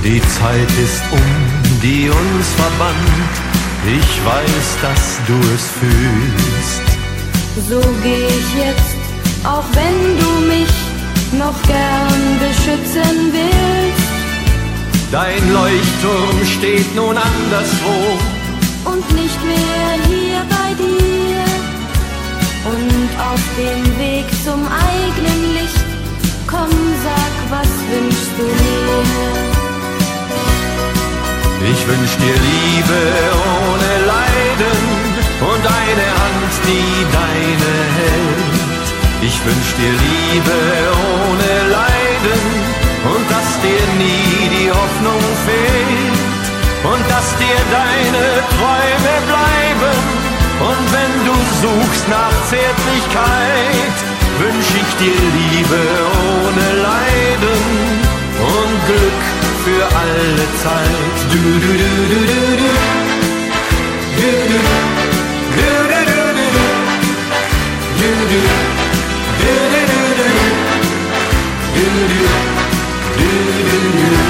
Die Zeit ist die uns verband. Ich weiß, dass du es fühlst. So geh ich jetzt, auch wenn du mich noch gern beschützen willst. Dein Leuchtturm steht nun anderswo und nicht mehr hier bei dir. Und auf dem Weg zum eigenen Licht, komm, sag, was wünschst du mir? Ich wünsch dir Liebe ohne Leiden und eine Hand, die deine hält. Ich wünsch dir Liebe ohne Leiden und dass dir nie die Hoffnung fehlt und dass dir deine Träume bleiben. Und wenn du suchst nach Zärtlichkeit, wünsch ich dir Liebe ohne Leiden und Glück für alle Zeit. Du, du, du, du, du, du. Du, du, du, du, du, du, du. Du, du, du, du, du, du, du.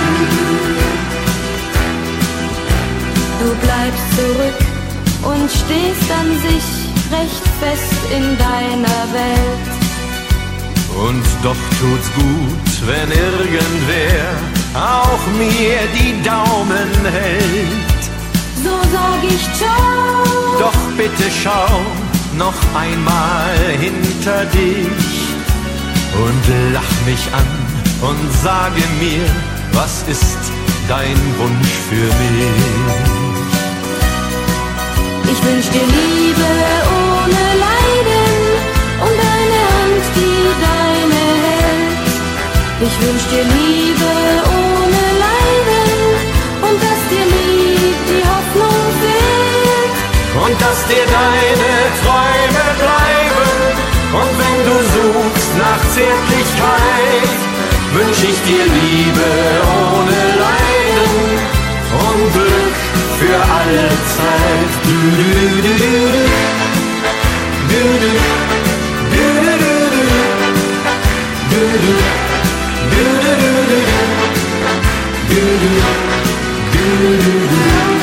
Du bleibst zurück und stehst an sich recht fest in deiner Welt. Und doch tut's gut, wenn irgendwer auch mir die Daumen hält. So sag ich ciao. Doch bitte schau noch einmal hinter dich und lach mich an und sage mir, was ist dein Wunsch für mich? Ich wünsch dir Liebe ohne Leiden und eine Hand, die deine hält. Ich wünsch dir Liebe ohne Leiden und dass dir nie die Hoffnung fehlt. Und dass dir deine Träume bleiben. Und wenn du suchst nach Zärtlichkeit, wünsch ich dir Liebe ohne Leiden und Glück für alle Zeit. Du, du, du, du, du. Du, du, du, du, du, du. Du, du, du, du, du, du. Du, du, du, du, du.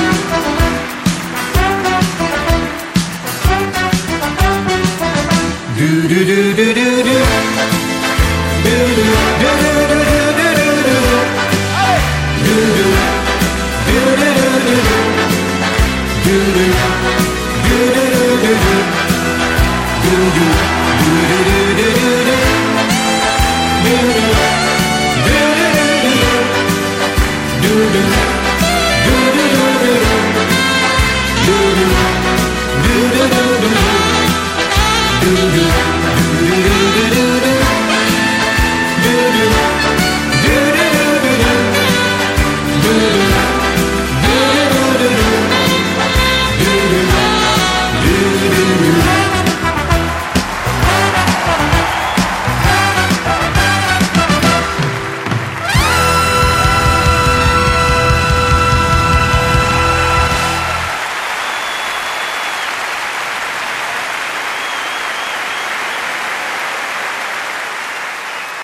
Do do do do do do. Do do do do do do do do. Do do do do do do. Do do do do do do. Do do do do do do do. Do do do do do do. Do do do do do do. Do do do do do do. Do do do do do do.